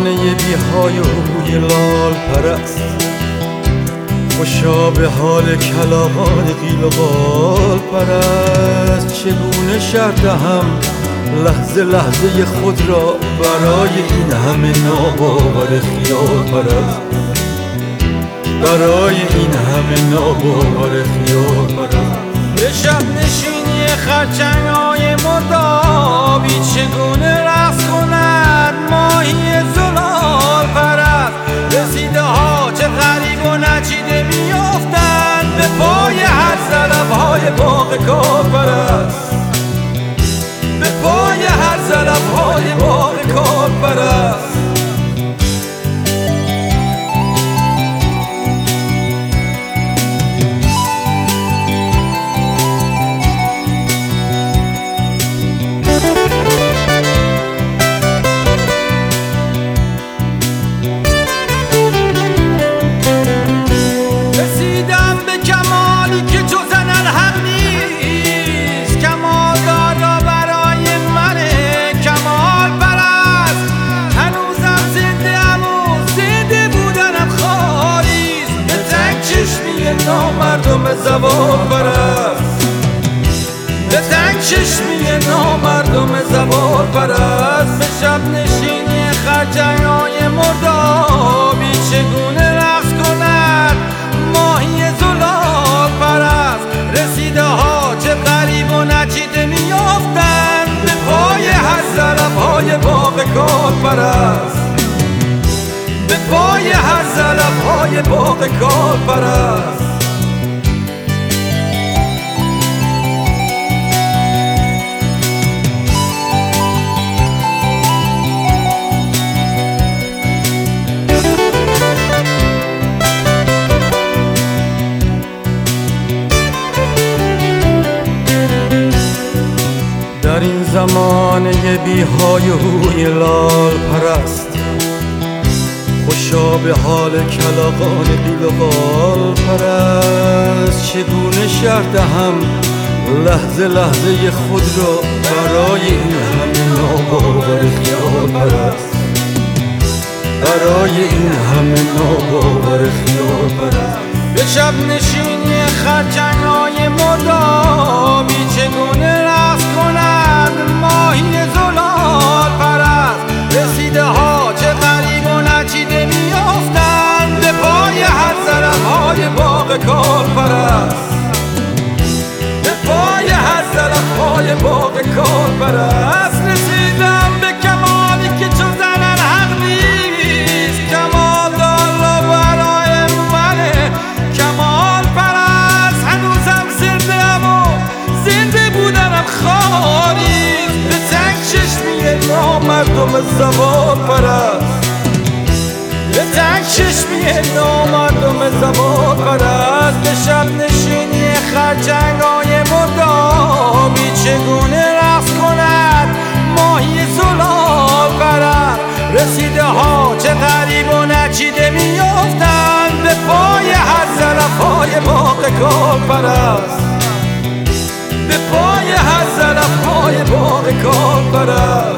زمانه بی‌های و روی لال پرست، خوشا به حال کلاغان قیل و قال پرست. چگونه شرح دهم لحظه لحظه خود را برای این همه ناباور خیال پرست، برای این همه ناباور خیال پرست. به شب نشینی خرچنگ‌های مردابی چگونه رقص کند ماهی زلال پرست. رسیده ها چه غریب و نچیده میافتند به پای هر زلف‌های باغ کار پرست، به پای هر زلف‌های باغ کار پرست. نامردم زوال پرست، به تنگ چشمی نامردم زوال پرست. به شب نشینی خرچنگ‌های مردابی چگونه رقص کند ماهی زلال پرست. رسیده ها چه غریب و نچیده میافتند به پای هر زلف‌های باغ کار پرست، به پای هر زلف‌های باغ کار پرست. در این زمانه بی‌های و روی لال پرست، خوشا به حال کلاغان قیل و قال پرست. چگونه شرح دهم لحظه لحظه خود را برای این همه ناباور خیال پرست، برای این همه ناباور خیال پرست. به شب نشینی خرچنگ‌های مردابی چگونه رقص کند ماهی زلال پرست. رسیده ها چه غریب و نچیده میافتند به پای هر زلف‌های باغ کار پرست، به پای هر زلف‌های باغ کار پرست. رسیدم به کمالی که چون زنن حق نیست، کمال دالا برای منه کمال پرست. هنوزم زنده‌ام و زنده بودنم خالیست، به تنگ چشمی نامردم زوال پرست، به تنگ چشمی نامردم زوال پرست. به شب نشینی خرچنگ‌های مردابی چگونه رقص کند ماهی زلال پرست. رسیده ها چه غریب و نچیده میافتند به پای هر زلف‌های باغ کار پرست، به پای هر زلف‌های باغ کار پرست.